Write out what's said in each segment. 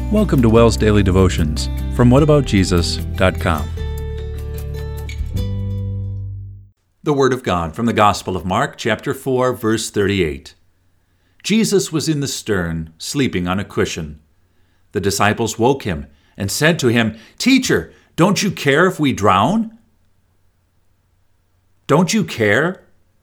Welcome to WELL's Daily Devotions from whataboutjesus.com. The Word of God from the Gospel of Mark, chapter 4, verse 38. Jesus was in the stern, sleeping on a cushion. The disciples woke him and said to him, "Teacher, don't you care if we drown?" Don't you care?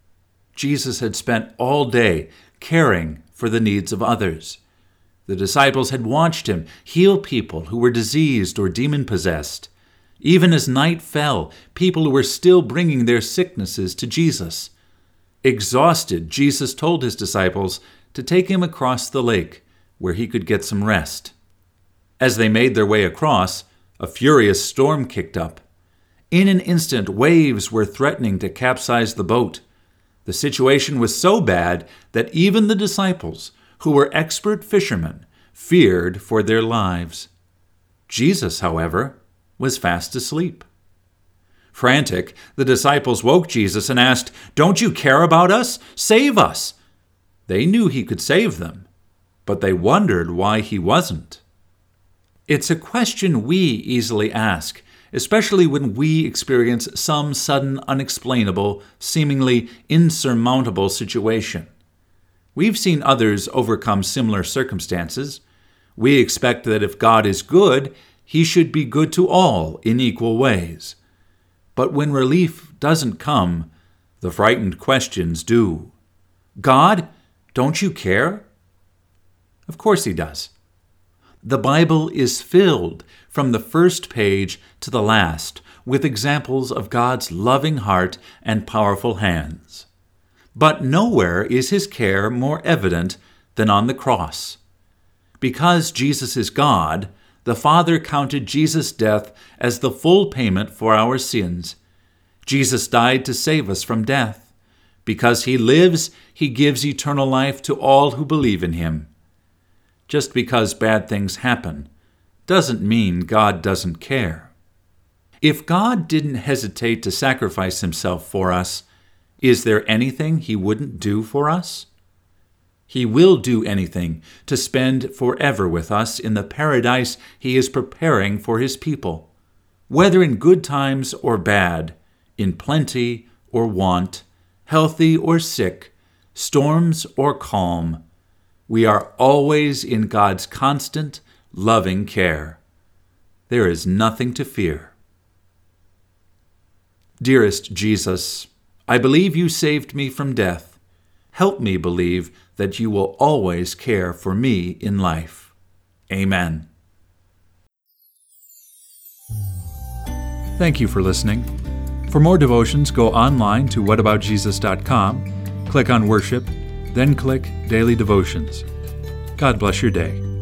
Jesus had spent all day caring for the needs of others. The disciples had watched him heal people who were diseased or demon-possessed. Even as night fell, people were still bringing their sicknesses to Jesus. Exhausted, Jesus told his disciples to take him across the lake, where he could get some rest. As they made their way across, a furious storm kicked up. In an instant, waves were threatening to capsize the boat. The situation was so bad that even the disciples, who were expert fishermen, feared for their lives. Jesus, however, was fast asleep. Frantic, the disciples woke Jesus and asked, "Don't you care about us? Save us!" They knew he could save them, but they wondered why he wasn't. It's a question we easily ask, especially when we experience some sudden, unexplainable, seemingly insurmountable situation. We've seen others overcome similar circumstances. We expect that if God is good, he should be good to all in equal ways. But when relief doesn't come, the frightened questions do. God, don't you care? Of course he does. The Bible is filled from the first page to the last with examples of God's loving heart and powerful hands. But nowhere is his care more evident than on the cross. Because Jesus is God, the Father counted Jesus' death as the full payment for our sins. Jesus died to save us from death. Because he lives, he gives eternal life to all who believe in him. Just because bad things happen doesn't mean God doesn't care. If God didn't hesitate to sacrifice himself for us, is there anything he wouldn't do for us? He will do anything to spend forever with us in the paradise he is preparing for his people. Whether in good times or bad, in plenty or want, healthy or sick, storms or calm, we are always in God's constant, loving care. There is nothing to fear. Dearest Jesus, I believe you saved me from death. Help me believe that you will always care for me in life. Amen. Thank you for listening. For more devotions, go online to whataboutjesus.com, click on Worship, then click Daily Devotions. God bless your day.